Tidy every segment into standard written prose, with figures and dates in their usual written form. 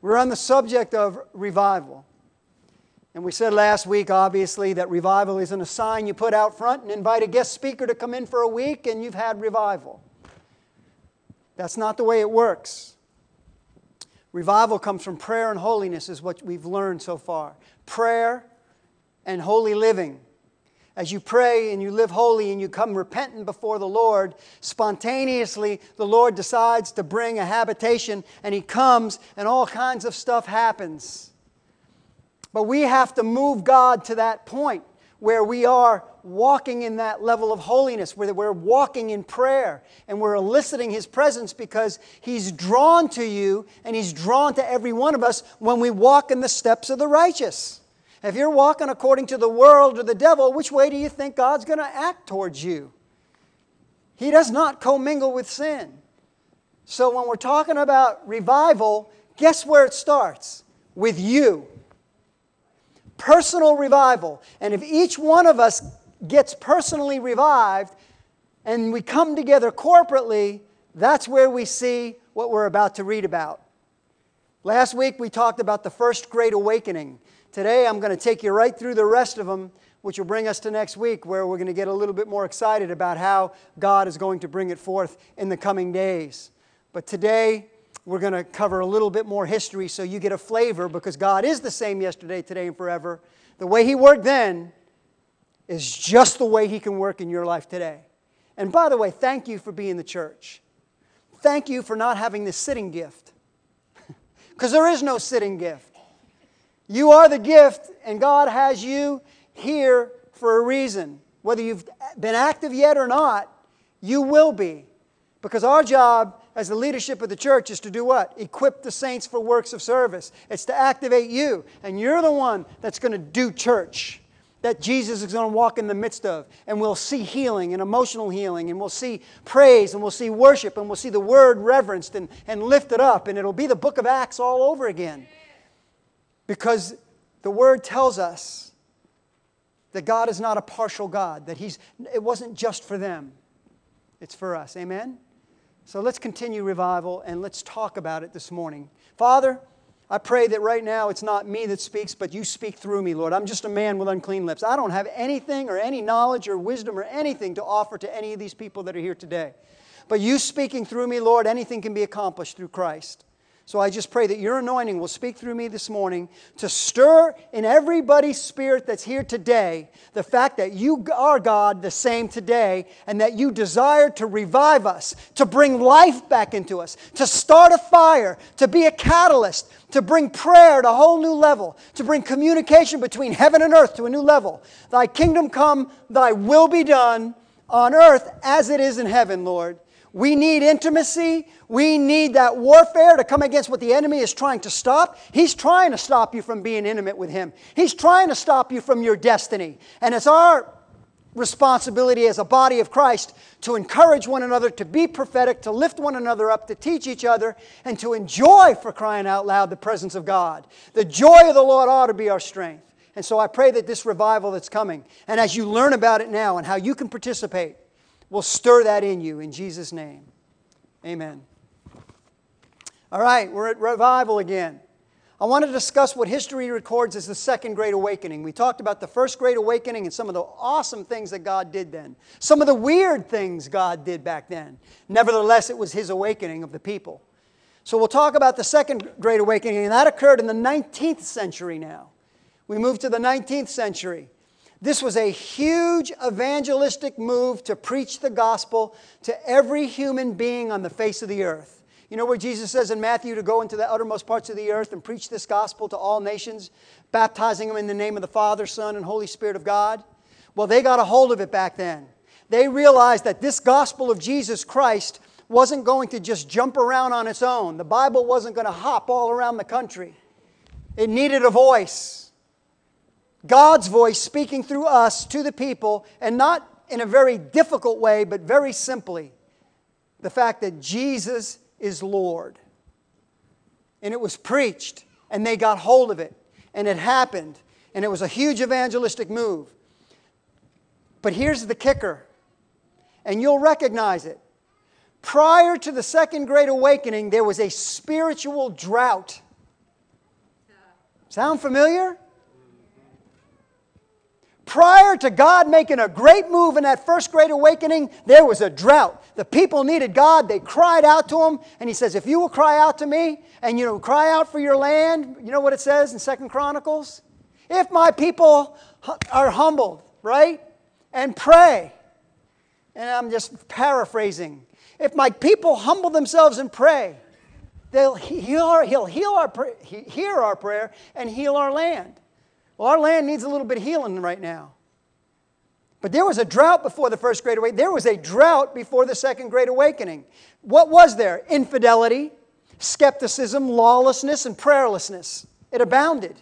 We're on the subject of revival. And we said last week, obviously, that revival isn't a sign you put out front and invite a guest speaker to come in for a week and you've had revival. That's not the way it works. Revival comes from prayer and holiness is what we've learned so far. Prayer and holy living. As you pray and you live holy and you come repentant before the Lord, spontaneously the Lord decides to bring a habitation and He comes and all kinds of stuff happens. But we have to move God to that point where we are walking in that level of holiness, where we're walking in prayer and we're eliciting His presence because He's drawn to you and He's drawn to every one of us when we walk in the steps of the righteous. If you're walking according to the world or the devil, which way do you think God's going to act towards you? He does not commingle with sin. So when we're talking about revival, guess where it starts? With you. Personal revival. And if each one of us gets personally revived and we come together corporately, that's where we see what we're about to read about. Last week we talked about the first great awakening. Today I'm going to take you right through the rest of them, which will bring us to next week, where we're going to get a little bit more excited about how God is going to bring it forth in the coming days. But today we're going to cover a little bit more history so you get a flavor, because God is the same yesterday, today, and forever. The way He worked then is just the way He can work in your life today. And by the way, thank you for being the church. Thank you for not having the sitting gift. Because there is no sitting gift. You are the gift, and God has you here for a reason. Whether you've been active yet or not, you will be. Because our job as the leadership of the church is to do what? Equip the saints for works of service. It's to activate you. And you're the one that's going to do church, that Jesus is going to walk in the midst of. And we'll see healing and emotional healing. And we'll see praise. And we'll see worship. And we'll see the Word reverenced and lifted up. And it'll be the book of Acts all over again. Because the Word tells us that God is not a partial God. That it wasn't just for them. It's for us. Amen? So let's continue revival and let's talk about it this morning. Father, I pray that right now it's not me that speaks, but You speak through me, Lord. I'm just a man with unclean lips. I don't have anything or any knowledge or wisdom or anything to offer to any of these people that are here today. But You speaking through me, Lord, anything can be accomplished through Christ. So I just pray that Your anointing will speak through me this morning to stir in everybody's spirit that's here today the fact that You are God the same today, and that You desire to revive us, to bring life back into us, to start a fire, to be a catalyst, to bring prayer to a whole new level, to bring communication between heaven and earth to a new level. Thy kingdom come, Thy will be done on earth as it is in heaven, Lord. We need intimacy. We need that warfare to come against what the enemy is trying to stop. He's trying to stop you from being intimate with Him. He's trying to stop you from your destiny. And it's our responsibility as a body of Christ to encourage one another, to be prophetic, to lift one another up, to teach each other, and to enjoy, for crying out loud, the presence of God. The joy of the Lord ought to be our strength. And so I pray that this revival that's coming, and as you learn about it now and how you can participate, will stir that in you in Jesus' name. Amen. All right, we're at revival again. I want to discuss what history records as the Second Great Awakening. We talked about the First Great Awakening and some of the awesome things that God did then. Some of the weird things God did back then. Nevertheless, it was His awakening of the people. So we'll talk about the Second Great Awakening, and that occurred in the 19th century now. We move to the 19th century. This was a huge evangelistic move to preach the gospel to every human being on the face of the earth. You know where Jesus says in Matthew to go into the uttermost parts of the earth and preach this gospel to all nations, baptizing them in the name of the Father, Son, and Holy Spirit of God? Well, they got a hold of it back then. They realized that this gospel of Jesus Christ wasn't going to just jump around on its own. The Bible wasn't going to hop all around the country. It needed a voice. God's voice speaking through us to the people, and not in a very difficult way, but very simply, the fact that Jesus is Lord. And it was preached, and they got hold of it, and it happened, and it was a huge evangelistic move. But here's the kicker, and you'll recognize it. Prior to the Second Great Awakening, there was a spiritual drought Sound familiar? Prior to God making a great move in that first great awakening, there was a drought. The people needed God. They cried out to Him. And He says, if you will cry out to me and cry out for your land, you know what it says in 2 Chronicles? If my people are humbled, right, and pray, and I'm just paraphrasing, if my people humble themselves and pray, He'll hear our prayer and heal our land. Well, our land needs a little bit of healing right now. But there was a drought before the first Great Awakening. There was a drought before the second Great Awakening. What was there? Infidelity, skepticism, lawlessness, and prayerlessness. It abounded.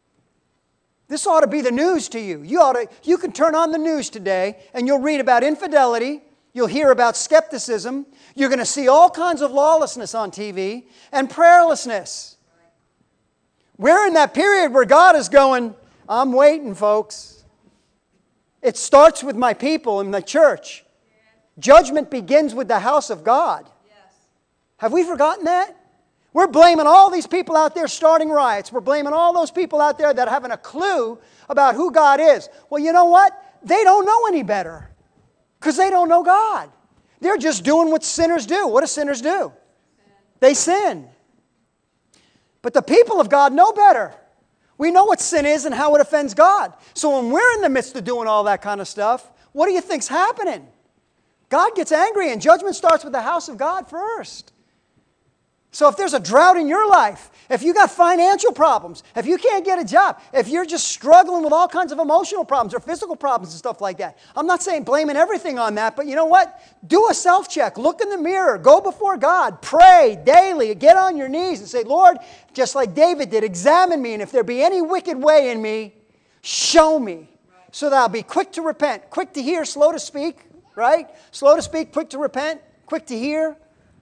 This ought to be the news to you. You can turn on the news today and you'll read about infidelity. You'll hear about skepticism. You're going to see all kinds of lawlessness on TV and prayerlessness. We're in that period where God is going, I'm waiting, folks. It starts with my people in the church. Judgment begins with the house of God. Have we forgotten that? We're blaming all these people out there starting riots. We're blaming all those people out there that haven't a clue about who God is. Well, you know what? They don't know any better because they don't know God. They're just doing what sinners do. What do sinners do? They sin. But the people of God know better. We know what sin is and how it offends God. So when we're in the midst of doing all that kind of stuff, what do you think's happening? God gets angry, and judgment starts with the house of God first. So if there's a drought in your life, if you got financial problems, if you can't get a job, if you're just struggling with all kinds of emotional problems or physical problems and stuff like that, I'm not saying blaming everything on that, but you know what? Do a self-check. Look in the mirror. Go before God. Pray daily. Get on your knees and say, Lord, just like David did, examine me, and if there be any wicked way in me, show me, so that I'll be quick to repent, quick to hear, slow to speak, right? Slow to speak, quick to repent, quick to hear.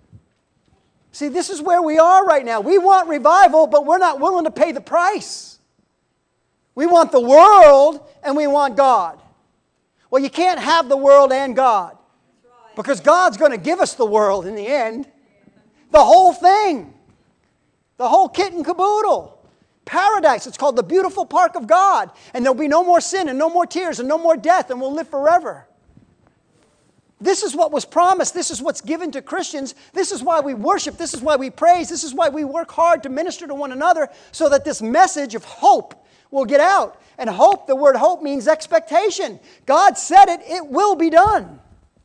See, this is where we are right now. We want revival, but we're not willing to pay the price. We want the world and we want God. Well, you can't have the world and God, because God's going to give us the world in the end. The whole thing. The whole kit and caboodle. Paradise. It's called the beautiful park of God. And there'll be no more sin and no more tears and no more death, and we'll live forever. This is what was promised. This is what's given to Christians. This is why we worship. This is why we praise. This is why we work hard to minister to one another, so that this message of hope will get out. And hope, the word hope means expectation. God said it, it will be done.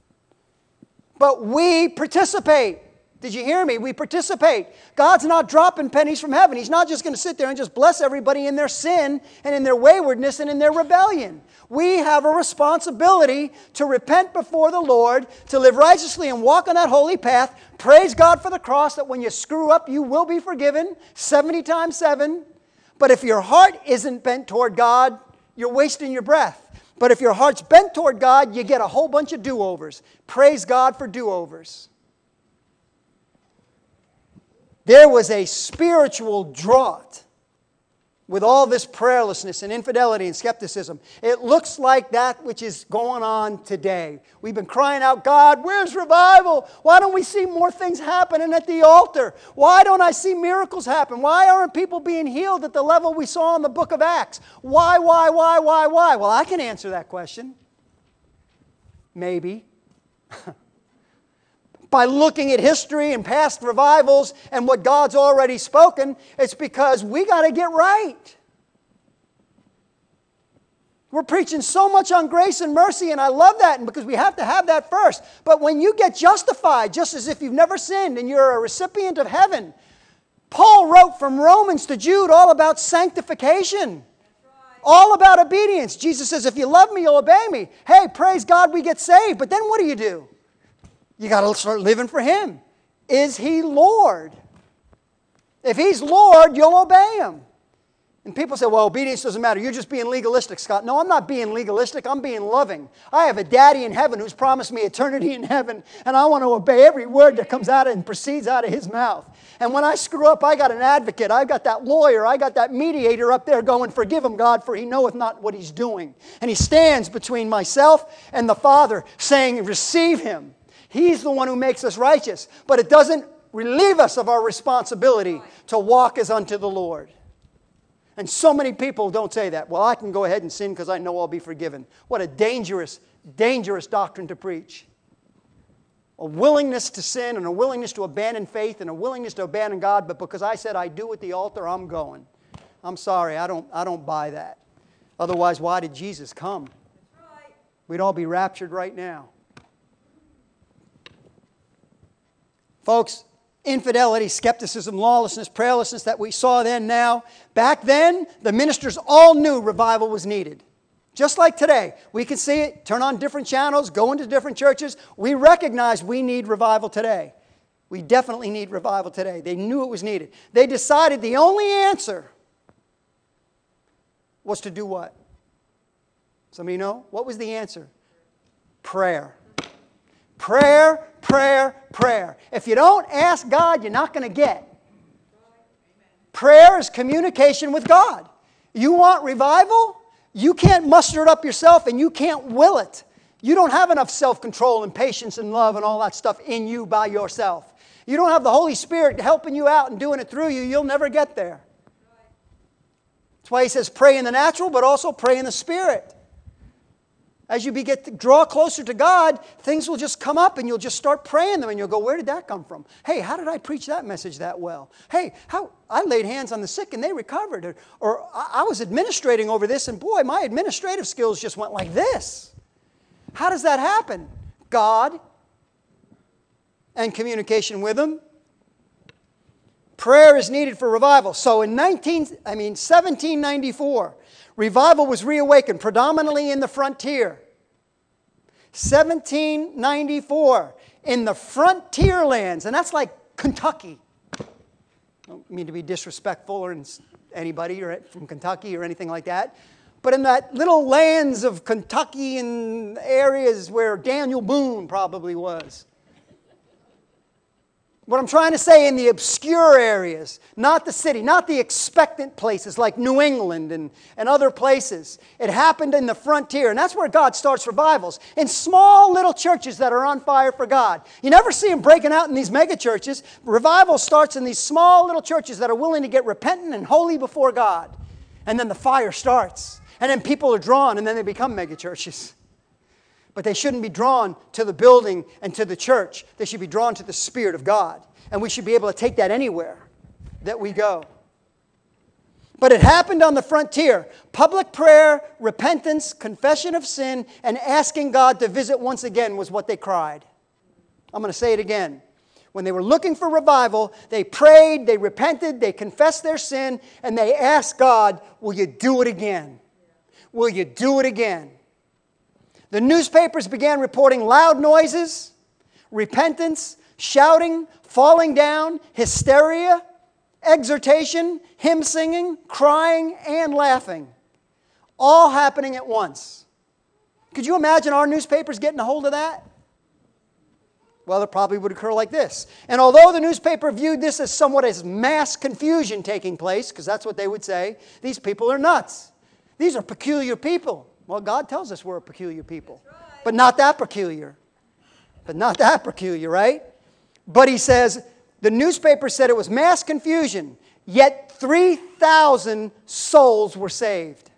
But we participate. Did you hear me? We participate. God's not dropping pennies from heaven. He's not just going to sit there and just bless everybody in their sin and in their waywardness and in their rebellion. We have a responsibility to repent before the Lord, to live righteously and walk on that holy path. Praise God for the cross, that when you screw up, you will be forgiven 70 times 7. But if your heart isn't bent toward God, you're wasting your breath. But if your heart's bent toward God, you get a whole bunch of do-overs. Praise God for do-overs. There was a spiritual drought with all this prayerlessness and infidelity and skepticism. It looks like that which is going on today. We've been crying out, God, where's revival? Why don't we see more things happening at the altar? Why don't I see miracles happen? Why aren't people being healed at the level we saw in the book of Acts? Why? Well, I can answer that question. Maybe. By looking at history and past revivals and what God's already spoken, it's because we got to get right. We're preaching so much on grace and mercy, and I love that, and because we have to have that first. But when you get justified, just as if you've never sinned and you're a recipient of heaven, Paul wrote from Romans to Jude all about sanctification. All about obedience. Jesus says, if you love me, you'll obey me. Hey, praise God, we get saved. But then what do? You got to start living for Him. Is He Lord? If He's Lord, you'll obey Him. And people say, well, obedience doesn't matter. You're just being legalistic, Scott. No, I'm not being legalistic. I'm being loving. I have a daddy in heaven who's promised me eternity in heaven, and I want to obey every word that comes out and proceeds out of His mouth. And when I screw up, I got an advocate. I got that lawyer. I got that mediator up there going, forgive him, God, for he knoweth not what he's doing. And he stands between myself and the Father saying, receive him. He's the one who makes us righteous. But it doesn't relieve us of our responsibility to walk as unto the Lord. And so many people don't say that. Well, I can go ahead and sin because I know I'll be forgiven. What a dangerous, dangerous doctrine to preach. A willingness to sin and a willingness to abandon faith and a willingness to abandon God, but because I said I do at the altar, I'm going. I'm sorry, I don't buy that. Otherwise, why did Jesus come? Right. We'd all be raptured right now. Folks, infidelity, skepticism, lawlessness, prayerlessness that we saw then, now. Back then, the ministers all knew revival was needed. Just like today, we can see it, turn on different channels, go into different churches. We recognize we need revival today. We definitely need revival today. They knew it was needed. They decided the only answer was to do what? Somebody know? What was the answer? Prayer. Prayer, prayer, prayer. If you don't ask God, you're not going to get. Prayer is communication with God. You want revival? You can't muster it up yourself and you can't will it. You don't have enough self-control and patience and love and all that stuff in you by yourself. You don't have the Holy Spirit helping you out and doing it through you. You'll never get there. That's why he says pray in the natural, but also pray in the Spirit. As you draw closer to God, things will just come up and you'll just start praying them and you'll go, where did that come from? Hey, how did I preach that message that well? Hey, I laid hands on the sick and they recovered. Or I was administrating over this and boy, my administrative skills just went like this. How does that happen? God and communication with Him. Prayer is needed for revival. So in 1794, revival was reawakened, predominantly in the frontier. 1794, in the frontier lands, and that's like Kentucky. I don't mean to be disrespectful or anybody from Kentucky or anything like that. But in that little lands of Kentucky and areas where Daniel Boone probably was. What I'm trying to say, in the obscure areas, not the city, not the expectant places like New England and other places. It happened in the frontier, and that's where God starts revivals, in small little churches that are on fire for God. You never see them breaking out in these mega churches. Revival starts in these small little churches that are willing to get repentant and holy before God. And then the fire starts, and then people are drawn, and then they become mega churches. But they shouldn't be drawn to the building and to the church. They should be drawn to the Spirit of God. And we should be able to take that anywhere that we go. But it happened on the frontier. Public prayer, repentance, confession of sin, and asking God to visit once again was what they cried. I'm going to say it again. When they were looking for revival, they prayed, they repented, they confessed their sin, and they asked God, will you do it again? Will you do it again? The newspapers began reporting loud noises, repentance, shouting, falling down, hysteria, exhortation, hymn singing, crying, and laughing. All happening at once. Could you imagine our newspapers getting a hold of that? Well, it probably would occur like this. And although the newspaper viewed this as somewhat as mass confusion taking place, because that's what they would say, these people are nuts. These are peculiar people. Well, God tells us we're a peculiar people. Right. But not that peculiar. Right? But he says, the newspaper said it was mass confusion, yet 3,000 souls were saved.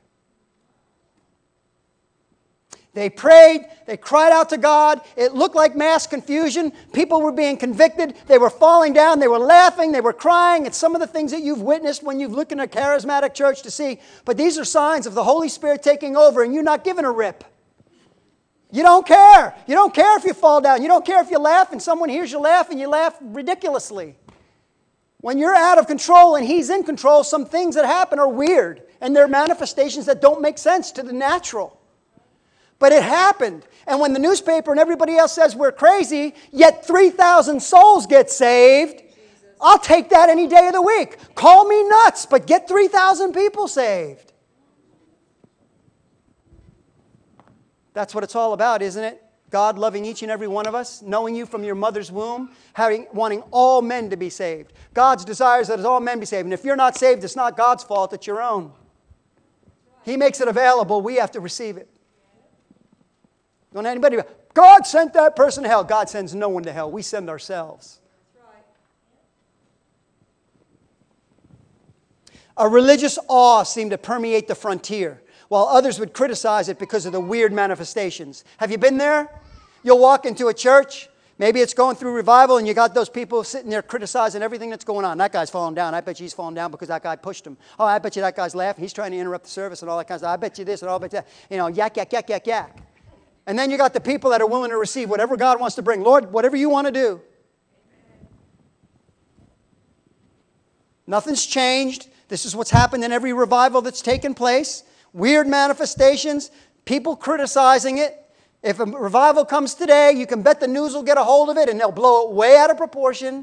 They prayed, they cried out to God. It looked like mass confusion. People were being convicted. They were falling down. They were laughing. They were crying. It's some of the things that you've witnessed when you've looked in a charismatic church to see. But these are signs of the Holy Spirit taking over and you're not giving a rip. You don't care. You don't care if you fall down. You don't care if you laugh and someone hears you laugh and you laugh ridiculously. When you're out of control and He's in control, some things that happen are weird. And they're manifestations that don't make sense to the natural. But it happened. And when the newspaper and everybody else says we're crazy, yet 3,000 souls get saved, I'll take that any day of the week. Call me nuts, but get 3,000 people saved. That's what it's all about, isn't it? God loving each and every one of us, knowing you from your mother's womb, wanting all men to be saved. God's desire is that all men be saved. And if you're not saved, it's not God's fault, it's your own. He makes it available. We have to receive it. Don't anybody, God sent that person to hell. God sends no one to hell. We send ourselves. That's right. A religious awe seemed to permeate the frontier, while others would criticize it because of the weird manifestations. Have you been there? You'll walk into a church, maybe it's going through revival, and you got those people sitting there criticizing everything that's going on. That guy's falling down. I bet you he's falling down because that guy pushed him. Oh, I bet you that guy's laughing. He's trying to interrupt the service and all that kind of stuff. I bet you this and all that. Yak, yak, yak, yak, yak. And then you got the people that are willing to receive whatever God wants to bring. Lord, whatever you want to do. Nothing's changed. This is what's happened in every revival that's taken place. Weird manifestations, people criticizing it. If a revival comes today, you can bet the news will get a hold of it and they'll blow it way out of proportion.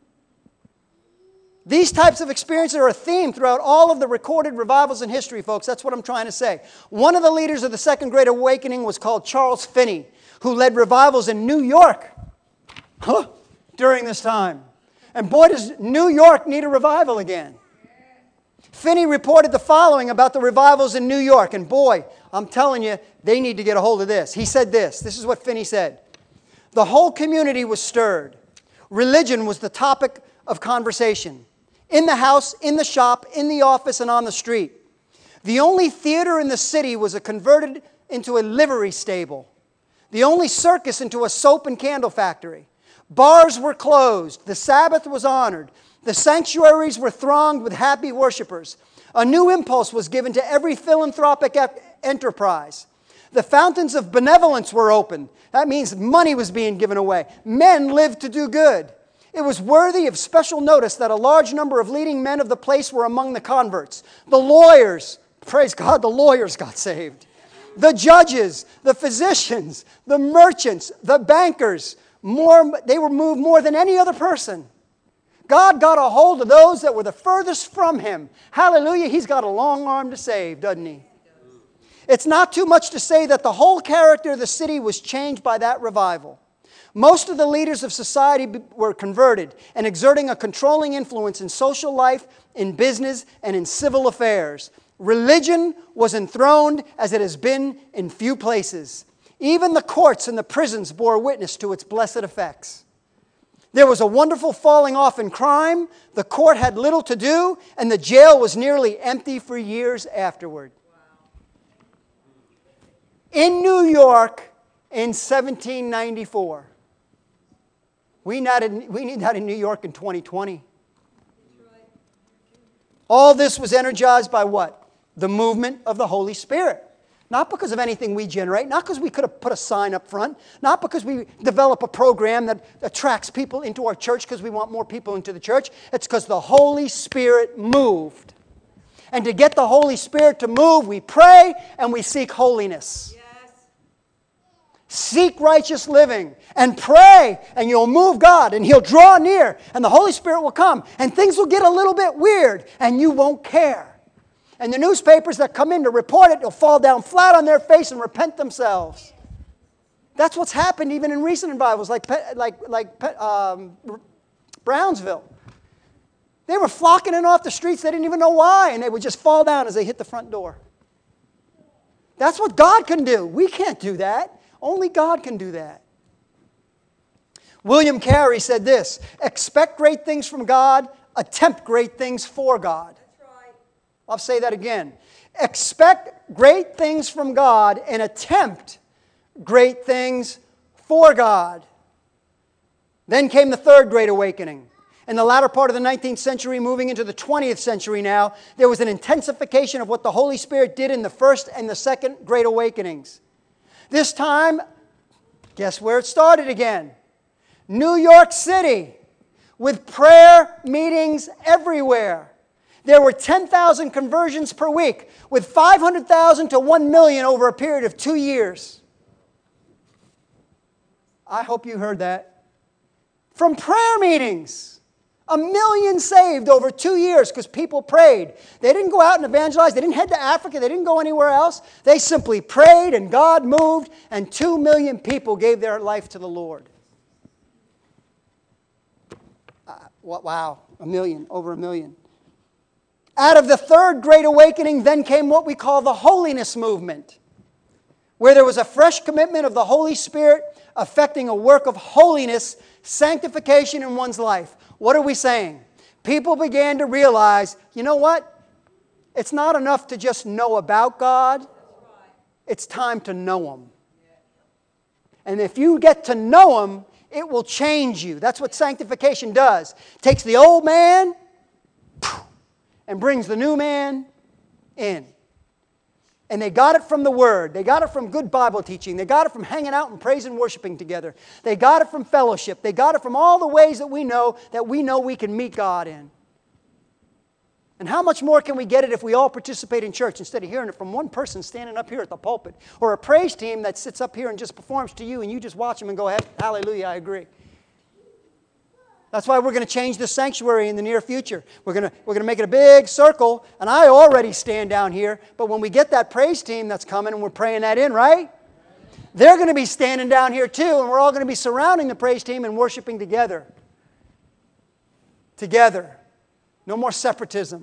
These types of experiences are a theme throughout all of the recorded revivals in history, folks. That's what I'm trying to say. One of the leaders of the Second Great Awakening was called Charles Finney, who led revivals in New York during this time. And boy, does New York need a revival again. Finney reported the following about the revivals in New York. And boy, I'm telling you, they need to get a hold of this. He said this. This is what Finney said. The whole community was stirred. Religion was the topic of conversation. In the house, in the shop, in the office, and on the street. The only theater in the city was converted into a livery stable. The only circus into a soap and candle factory. Bars were closed. The Sabbath was honored. The sanctuaries were thronged with happy worshipers. A new impulse was given to every philanthropic enterprise. The fountains of benevolence were opened. That means money was being given away. Men lived to do good. It was worthy of special notice that a large number of leading men of the place were among the converts. The lawyers, praise God, the lawyers got saved. The judges, the physicians, the merchants, the bankers, they were moved more than any other person. God got a hold of those that were the furthest from Him. Hallelujah, He's got a long arm to save, doesn't He? It's not too much to say that the whole character of the city was changed by that revival. Most of the leaders of society were converted and exerting a controlling influence in social life, in business, and in civil affairs. Religion was enthroned as it has been in few places. Even the courts and the prisons bore witness to its blessed effects. There was a wonderful falling off in crime, the court had little to do, and the jail was nearly empty for years afterward. In New York in 1794. We need that in New York in 2020. All this was energized by what? The movement of the Holy Spirit. Not because of anything we generate, not because we could have put a sign up front, not because we develop a program that attracts people into our church because we want more people into the church. It's because the Holy Spirit moved. And to get the Holy Spirit to move, we pray and we seek holiness. Seek righteous living and pray and you'll move God and He'll draw near and the Holy Spirit will come and things will get a little bit weird and you won't care. And the newspapers that come in to report it will fall down flat on their face and repent themselves. That's what's happened even in recent revivals like Brownsville. They were flocking in off the streets. They didn't even know why and they would just fall down as they hit the front door. That's what God can do. We can't do that. Only God can do that. William Carey said this, expect great things from God, attempt great things for God. That's right. I'll say that again. Expect great things from God and attempt great things for God. Then came the Third Great Awakening. In the latter part of the 19th century, moving into the 20th century now, there was an intensification of what the Holy Spirit did in the First and the Second Great Awakenings. This time, guess where it started again? New York City, with prayer meetings everywhere. There were 10,000 conversions per week, with 500,000 to 1 million over a period of 2 years. I hope you heard that. From prayer meetings. 1 million saved over 2 years because people prayed. They didn't go out and evangelize. They didn't head to Africa. They didn't go anywhere else. They simply prayed and God moved and 2 million people gave their life to the Lord. Wow, 1 million, over 1 million. Out of the Third Great Awakening then came what we call the holiness movement, where there was a fresh commitment of the Holy Spirit affecting a work of holiness, sanctification in one's life. What are we saying? People began to realize, you know what? It's not enough to just know about God. It's time to know Him. And if you get to know Him, it will change you. That's what sanctification does. It takes the old man and brings the new man in. And they got it from the Word. They got it from good Bible teaching. They got it from hanging out and praise and worshiping together. They got it from fellowship. They got it from all the ways that we know we can meet God in. And how much more can we get it if we all participate in church instead of hearing it from one person standing up here at the pulpit, or a praise team that sits up here and just performs to you and you just watch them and go, hallelujah, I agree. That's why we're going to change the sanctuary in the near future. We're going to make it a big circle, and I already stand down here, but when we get that praise team that's coming and we're praying that in, right? They're going to be standing down here too, and we're all going to be surrounding the praise team and worshiping together. Together. No more separatism.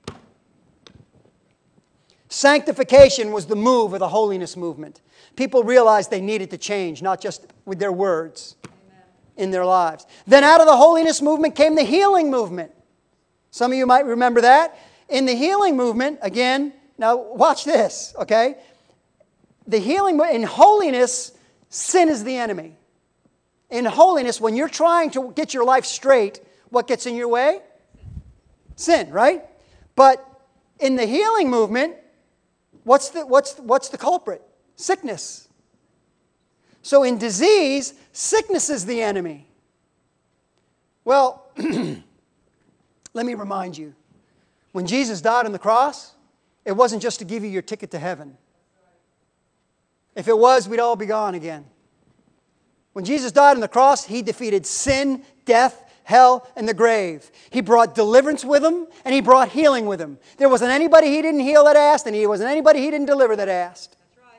Sanctification was the move of the holiness movement. People realized they needed to change, not just with their words. In their lives. Then out of the holiness movement came the healing movement. Some of you might remember that. In the healing movement, again, now watch this, okay? In holiness, sin is the enemy. In holiness, when you're trying to get your life straight, what gets in your way? Sin, right? But in the healing movement, what's the culprit? Sickness. So in disease, sickness is the enemy. Well, let me remind you. When Jesus died on the cross, it wasn't just to give you your ticket to heaven. If it was, we'd all be gone again. When Jesus died on the cross, He defeated sin, death, hell, and the grave. He brought deliverance with Him, and He brought healing with Him. There wasn't anybody He didn't heal that asked, and there wasn't anybody He didn't deliver that asked.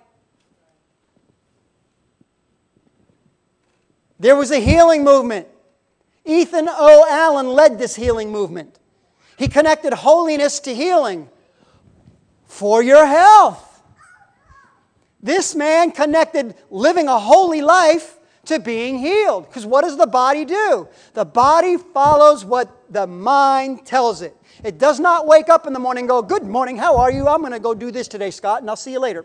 There was a healing movement. Ethan O. Allen led this healing movement. He connected holiness to healing for your health. This man connected living a holy life to being healed. Because what does the body do? The body follows what the mind tells it. It does not wake up in the morning and go, "Good morning, how are you? I'm going to go do this today, Scott, and I'll see you later."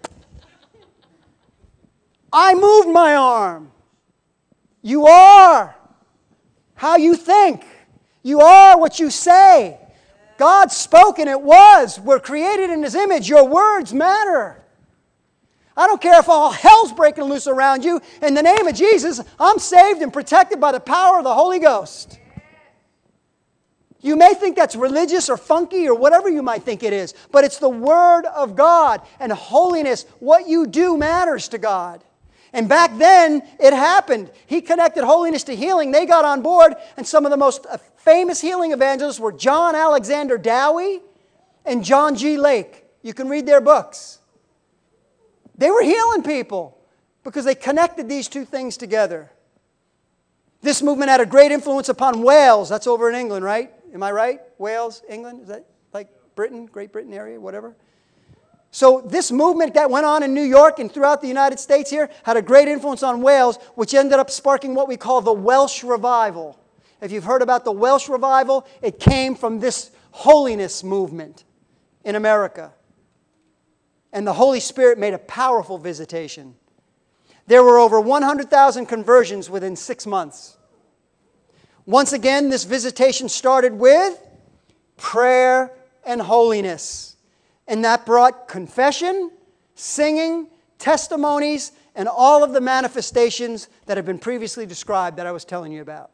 I moved my arm. You are how you think. You are what you say. God spoke and it was. We're created in His image. Your words matter. I don't care if all hell's breaking loose around you. In the name of Jesus, I'm saved and protected by the power of the Holy Ghost. You may think that's religious or funky or whatever you might think it is, but it's the Word of God. And holiness, what you do matters to God. And back then, it happened. He connected holiness to healing. They got on board, and some of the most famous healing evangelists were John Alexander Dowie and John G. Lake. You can read their books. They were healing people because they connected these two things together. This movement had a great influence upon Wales. That's over in England, right? Am I right? Wales, England? Is that like Britain, Great Britain area, whatever? So this movement that went on in New York and throughout the United States here had a great influence on Wales, which ended up sparking what we call the Welsh Revival. If you've heard about the Welsh Revival, it came from this holiness movement in America. And the Holy Spirit made a powerful visitation. There were over 100,000 conversions within 6 months. Once again, this visitation started with prayer and holiness. And that brought confession, singing, testimonies, and all of the manifestations that have been previously described that I was telling you about.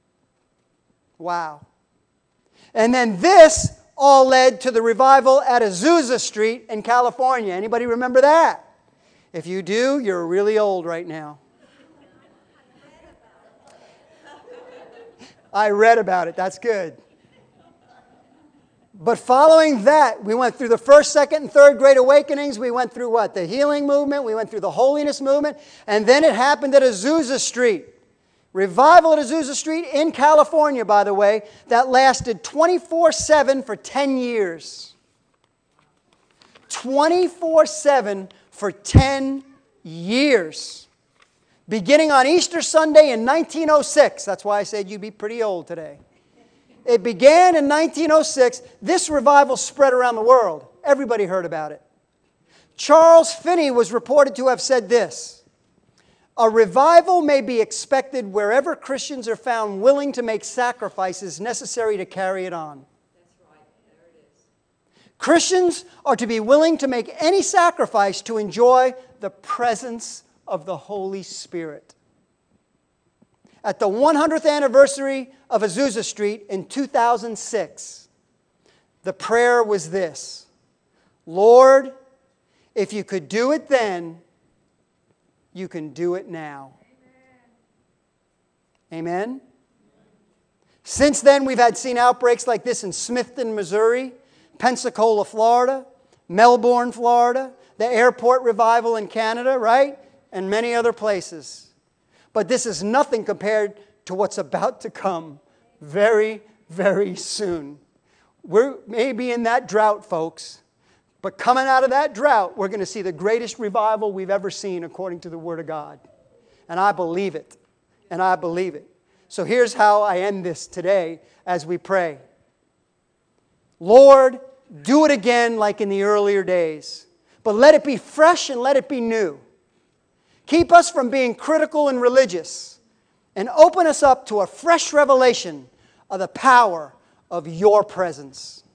Wow. And then this all led to the revival at Azusa Street in California. Anybody remember that? If you do, you're really old right now. I read about it. That's good. But following that, we went through the first, second, and third Great Awakenings. We went through what? The healing movement. We went through the holiness movement. And then it happened at Azusa Street. Revival at Azusa Street in California, by the way, that lasted 24/7 for 10 years. 24/7 for 10 years. Beginning on Easter Sunday in 1906. That's why I said you'd be pretty old today. It began in 1906. This revival spread around the world. Everybody heard about it. Charles Finney was reported to have said this: "A revival may be expected wherever Christians are found willing to make sacrifices necessary to carry it on." That's right. There it is. Christians are to be willing to make any sacrifice to enjoy the presence of the Holy Spirit. At the 100th anniversary of Azusa Street in 2006, the prayer was this: "Lord, if you could do it then, you can do it now." Amen? Since then, we've seen outbreaks like this in Smithton, Missouri, Pensacola, Florida, Melbourne, Florida, the airport revival in Canada, right? And many other places. But this is nothing compared to what's about to come very, very soon. We're maybe in that drought, folks. But coming out of that drought, we're going to see the greatest revival we've ever seen according to the Word of God. And I believe it. And I believe it. So here's how I end this today as we pray. Lord, do it again like in the earlier days. But let it be fresh and let it be new. Keep us from being critical and religious. And open us up to a fresh revelation of the power of your presence.